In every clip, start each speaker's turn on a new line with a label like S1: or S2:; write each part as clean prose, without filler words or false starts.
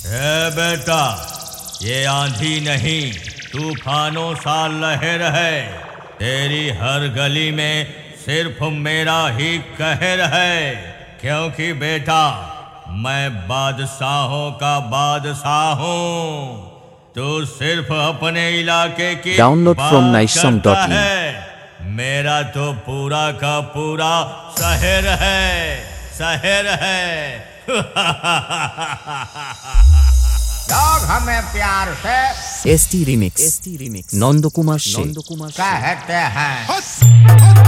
S1: बेटा, ये आंधी नहीं तूफानों सा लहर है। तेरी हर गली में सिर्फ मेरा ही कहर है। क्योंकि बेटा, मैं बादशाहों का बादशाह हूँ। तू सिर्फ अपने इलाके की
S2: Download from
S1: बात
S2: nicesong.in।
S1: करता है। मेरा तो पूरा का पूरा शहर है, शहर है।
S3: लोग हमें प्यार से
S2: ST Remix नंद कुमार
S3: कहते हैं।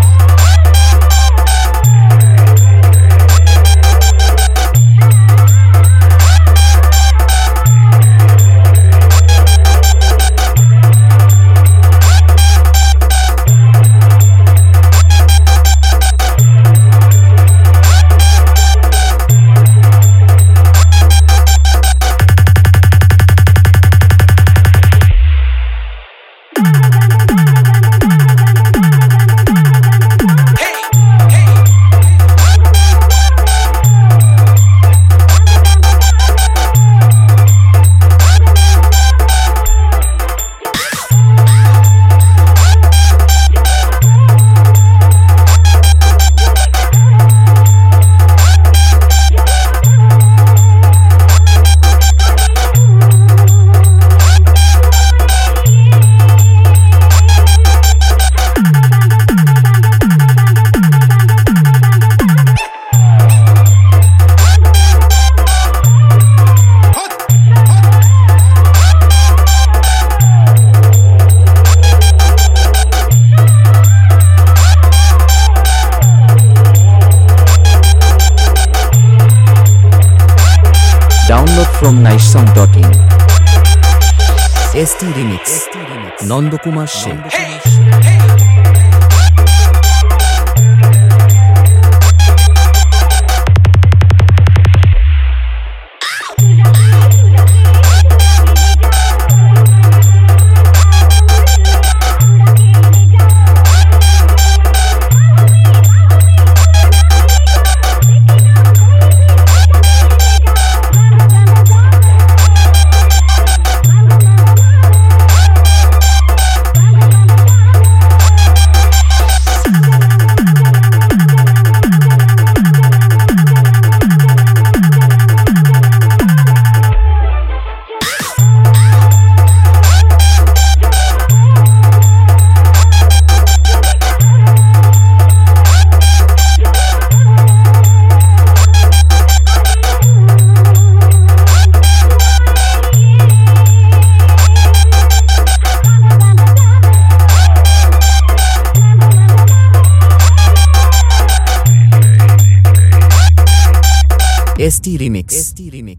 S2: Download from nicesong.in। ST Remix Nanda Kumar Sen. ST Remix